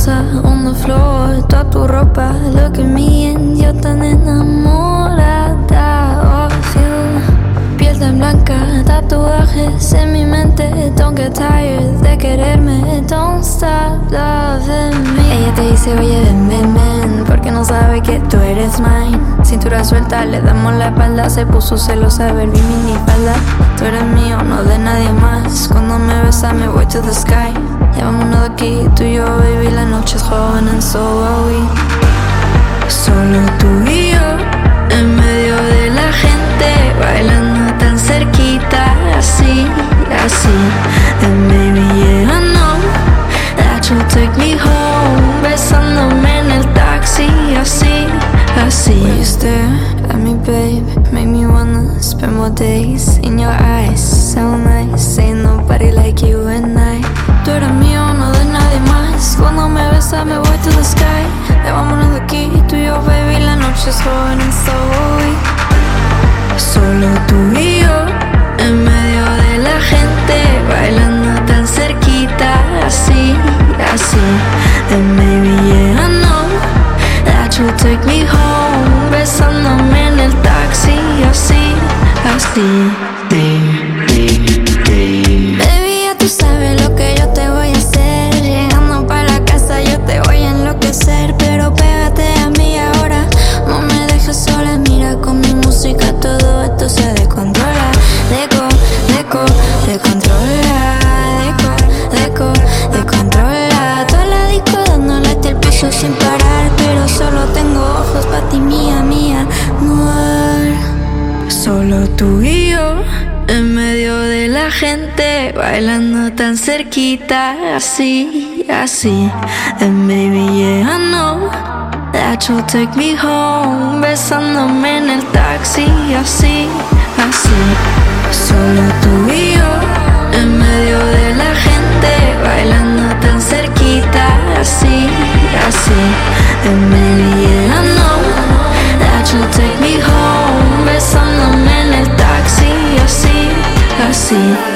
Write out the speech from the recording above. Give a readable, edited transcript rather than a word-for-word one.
rosa on the floor, toda tu ropa, look at me and yo tan enamorada of you. Piel tan blanca, tatuajes en mi mente. Don't get tired de quererme, don't stop loving me. Ella te dice, oye, ven, ven, ven, porque no sabe que tú eres mine. Cintura suelta, le damos la espalda. Se puso celosa, ver mi minifalda. Tú eres mío, no de nadie más. Cuando me besa me voy to the sky. Ya vámonos de aquí, tú y yo, baby. La noche es joven and so are we. Solo tú y yo, en medio de la gente, bailando tan cerquita, así, así. And maybe yeah, I know that you'll take me home, besándome en el taxi, así, así. When you stare at me, babe, make me wanna spend more days in your eyes. So nice, ain't nobody like you and I. Tú eres mío, no de nadie más. Cuando me besas me voy to the sky. Ya vámonos de aquí, tú y yo, baby. La noche es joven and so are we. Solo tú y yo, en medio de la gente, bailando tan cerquita, así, así. And maybe yeah, I know that you'll take me home, besándome en el taxi, así, así. Baby, ya tú sabes lo que yo te voy a hacer. Llegando pa' la casa yo te voy a enloquecer. Pero pégate a mí ahora, no me dejes sola. Mira con mi música todo esto se descontrola. Descontrola. Toda la disco dándole hasta el piso sin parar. Pero solo tengo ojos pa' ti, mía, amor. Solo tú y yo, en medio de la gente, bailando tan cerquita, así, así. And maybe yeah, I know that you'll take me home, besándome en el taxi, así, así. Solo tú y yo, en medio de la gente, bailando tan cerquita, así, así. And maybe yeah, I know that you'll take me home, besándome en el taxi, así, así.